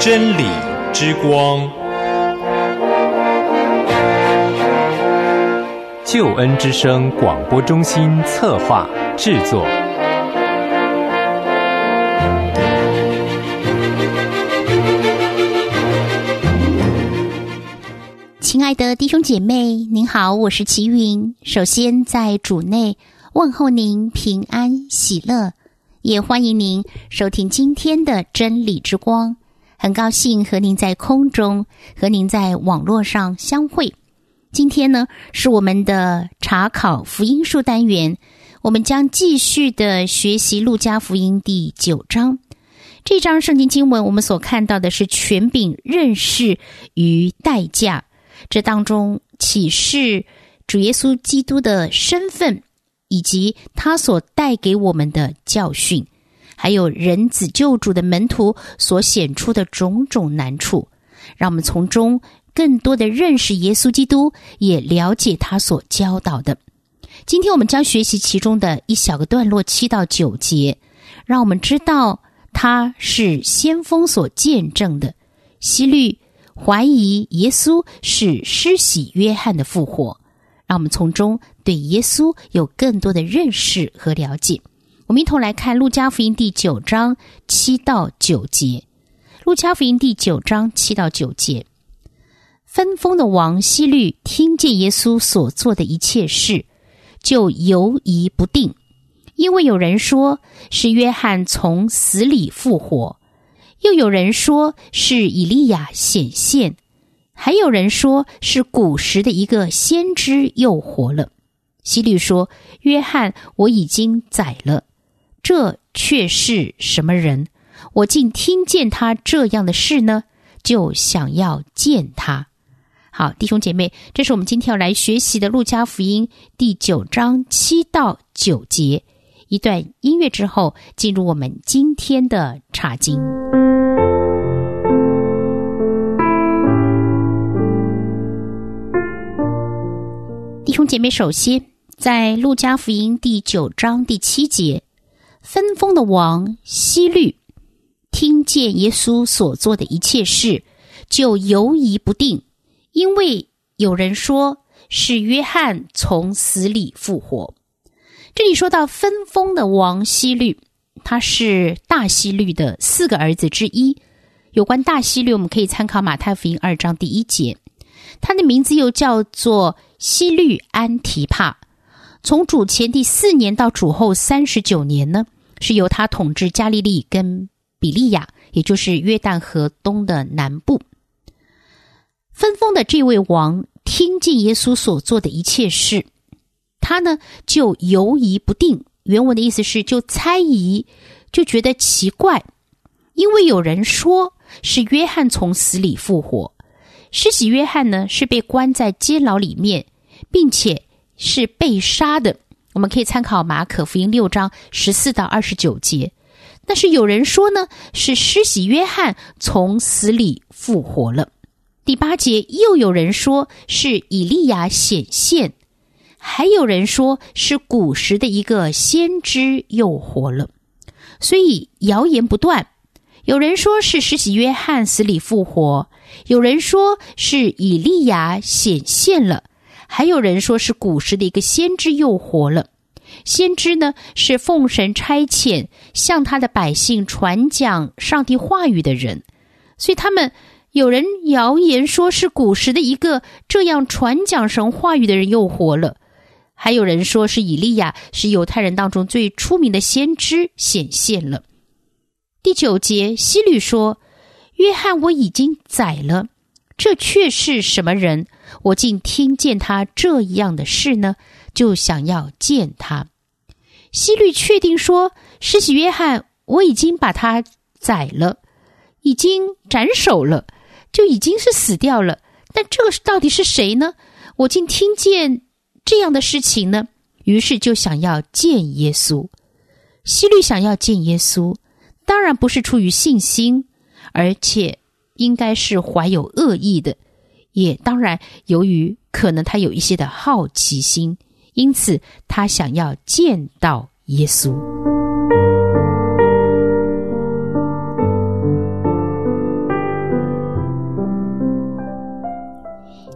真理之光，救恩之声广播中心策划制作。 亲爱的弟兄姐妹，您好，我是齐云。首先在主内问候您平安喜乐，也欢迎您收听今天的真理之光。很高兴和您在空中，和您在网络上相会。今天呢，是我们的查考福音书单元，我们将继续的学习路加福音第9章。这章圣经经文我们所看到的是权柄、认识与代价，这当中启示主耶稣基督的身份，以及他所带给我们的教训，还有人子救主的门徒所显出的种种难处，让我们从中更多的认识耶稣基督，也了解他所教导的。今天我们将学习其中的一小个段落7到9节，让我们知道他是先锋所见证的。希律怀疑耶稣是施洗约翰的复活，让我们从中对耶稣有更多的认识和了解。我们一同来看路加福音第9章7到9节。路加福音第9章7到9节，分封的王希律听见耶稣所做的一切事，就犹疑不定，因为有人说是约翰从死里复活，又有人说是以利亚显现，还有人说是古时的一个先知又活了。希律说，约翰我已经宰了，这却是什么人？我竟听见他这样的事呢，就想要见他。好，弟兄姐妹，这是我们今天要来学习的路加福音第9章7到9节。一段音乐之后，进入我们今天的查经。弟兄姐妹，首先在路加福音第9章第7节，分封的王希律听见耶稣所做的一切事，就犹疑不定，因为有人说是约翰从死里复活。这里说到分封的王希律，他是大希律的4个儿子之一。有关大希律，我们可以参考马太福音2章第1节。他的名字又叫做希律安提帕。从主前第4年到主后39年呢，是由他统治加利利跟比利亚，也就是约旦河东的南部。分封的这位王听见耶稣所做的一切事，他呢就犹疑不定，原文的意思是就猜疑，就觉得奇怪，因为有人说是约翰从死里复活。施洗约翰呢是被关在监牢里面，并且是被杀的，我们可以参考马可福音6章14到29节。但是有人说呢是施洗约翰从死里复活了。第8节又有人说是以利亚显现，还有人说是古时的一个先知又活了。所以谣言不断，有人说是施洗约翰死里复活，有人说是以利亚显现了，还有人说是古时的一个先知又活了。先知呢是奉神差遣向他的百姓传讲上帝话语的人，所以他们有人谣言说是古时的一个这样传讲神话语的人又活了，还有人说是以利亚，是犹太人当中最出名的先知显现了。第9节希律说，约翰我已经宰了，这却是什么人？我竟听见他这样的事呢，就想要见他。希律确定说，施洗约翰我已经把他宰了，已经斩首了，就已经是死掉了，但这个到底是谁呢？我竟听见这样的事情呢？于是就想要见耶稣。希律想要见耶稣，当然不是出于信心，而且应该是怀有恶意的，也当然由于可能他有一些的好奇心，因此他想要见到耶稣。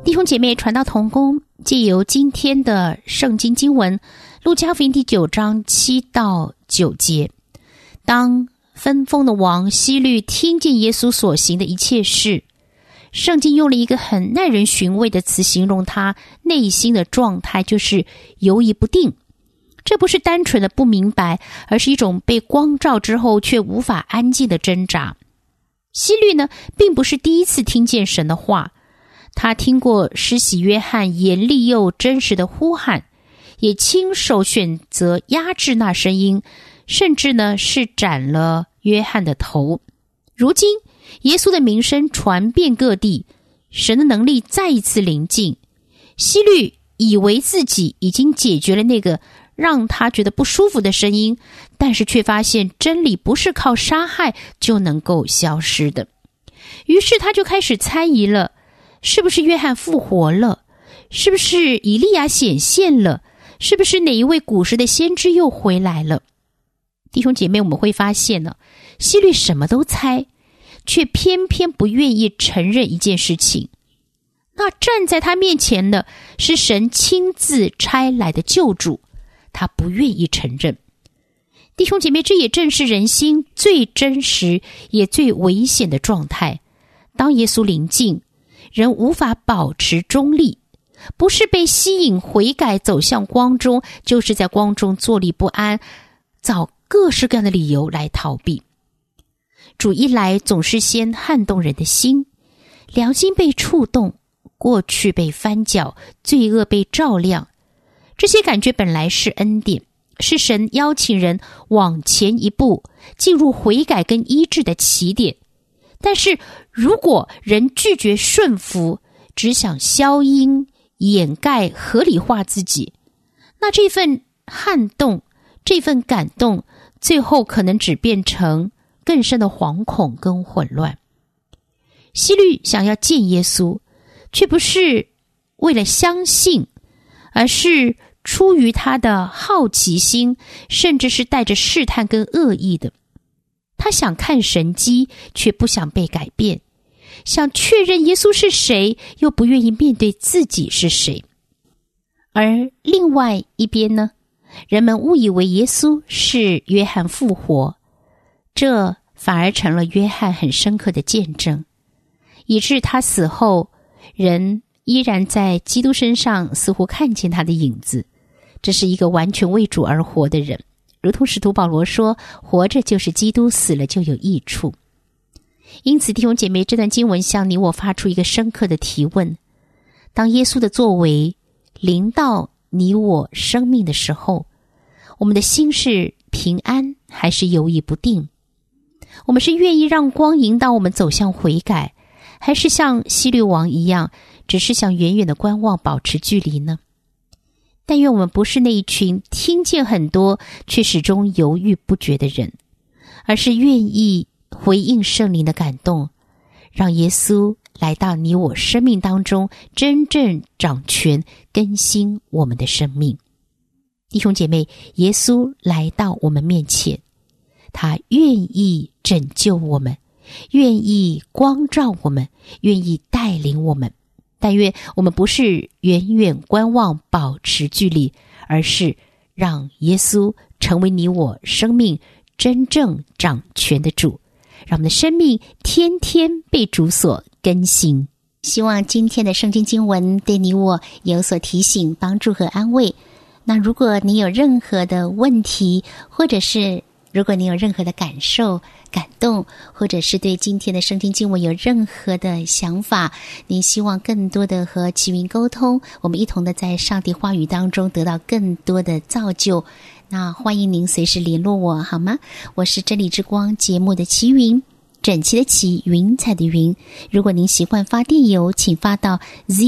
弟兄姐妹，传道同工藉由今天的圣经经文路加福音第9章7到9节，当分封的王希律听见耶稣所行的一切事，圣经用了一个很耐人寻味的词形容他内心的状态，就是犹疑不定。这不是单纯的不明白，而是一种被光照之后却无法安静的挣扎。希律呢，并不是第一次听见神的话，他听过施洗约翰严厉又真实的呼喊，也亲手选择压制那声音，甚至呢是斩了约翰的头。如今耶稣的名声传遍各地，神的能力再一次临近。希律以为自己已经解决了那个让他觉得不舒服的声音，但是却发现真理不是靠杀害就能够消失的。于是他就开始猜疑了，是不是约翰复活了？是不是以利亚显现了？是不是哪一位古时的先知又回来了？弟兄姐妹，我们会发现呢，希律什么都猜，却偏偏不愿意承认一件事情。那站在他面前的是神亲自差来的救主，他不愿意承认。弟兄姐妹，这也正是人心最真实也最危险的状态。当耶稣临近，人无法保持中立，不是被吸引悔改走向光中，就是在光中坐立不安，找各式各样的理由来逃避。主一来，总是先撼动人的心，良心被触动，过去被翻搅，罪恶被照亮。这些感觉本来是恩典，是神邀请人往前一步，进入悔改跟医治的起点。但是如果人拒绝顺服，只想消音、掩盖、合理化自己，那这份撼动，这份感动，最后可能只变成更深的惶恐跟混乱。希律想要见耶稣，却不是为了相信，而是出于他的好奇心，甚至是带着试探跟恶意的。他想看神迹，却不想被改变，想确认耶稣是谁，又不愿意面对自己是谁。而另外一边呢，人们误以为耶稣是约翰复活，这反而成了约翰很深刻的见证，以致他死后，人依然在基督身上似乎看见他的影子。这是一个完全为主而活的人，如同使徒保罗说，活着就是基督，死了就有益处。因此弟兄姐妹，这段经文向你我发出一个深刻的提问：当耶稣的作为临到你我生命的时候，我们的心是平安还是犹疑不定？我们是愿意让光引导我们走向悔改，还是像希律王一样，只是想远远的观望，保持距离呢？但愿我们不是那一群听见很多却始终犹豫不决的人，而是愿意回应圣灵的感动，让耶稣来到你我生命当中，真正掌权更新我们的生命。弟兄姐妹，耶稣来到我们面前，他愿意拯救我们，愿意光照我们，愿意带领我们。但愿我们不是远远观望保持距离，而是让耶稣成为你我生命真正掌权的主，让我们的生命天天被主所更新。希望今天的圣经经文对你我有所提醒、帮助和安慰。那如果你有任何的问题，或者是如果你有任何的感受、感动，或者是对今天的圣经经文有任何的想法，您希望更多的和齐云沟通，我们一同的在上帝话语当中得到更多的造就，那欢迎您随时联络我好吗？我是真理之光节目的齐云，整齐的齐，云彩的云。如果您习惯发电邮，请发到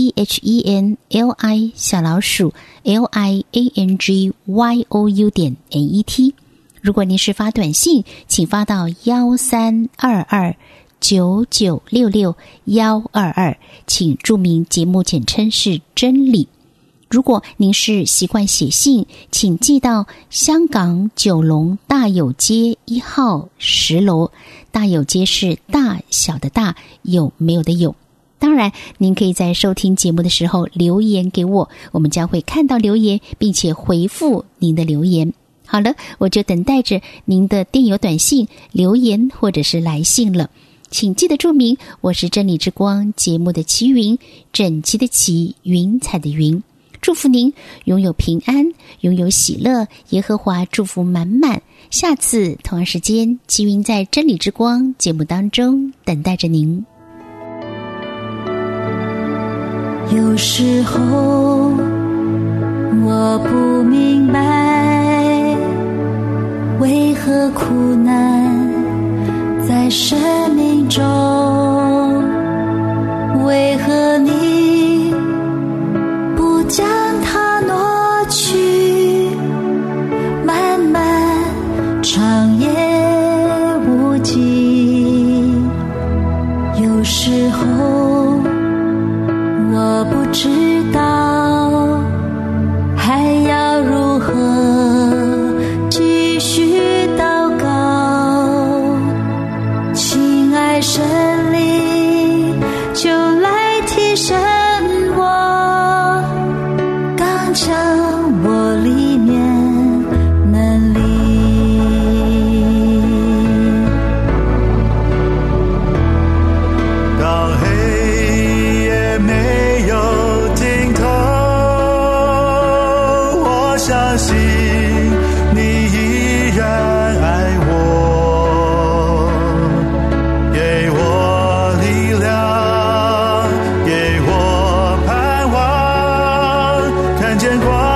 ZHENLI_LIANGYOU.net。如果您是发短信，请发到1322996622，请注明节目简称是真理。如果您是习惯写信，请寄到香港九龙大有街1号10楼，大有街是大小的大，有没有的有。 当然，您可以在收听节目的时候留言给我，我们将会看到留言，并且回复您的留言。好了，我就等待着您的电邮短信、留言或者是来信了。请记得注明，我是真理之光节目的齐云，整齐的齐，云彩的云。祝福您拥有平安，拥有喜乐，耶和华祝福满满。下次同样时间，齐云在真理之光节目当中等待着您。 有时候我不明白，为何苦难在生命中，为何你不将它挪去，漫漫长夜无际。有时候我不知道还要如何继续祷告，亲爱神灵就来提升我，刚强我里面能力。 当黑夜没有尽头，我相信你依然爱我，给我力量，给我盼望，看见光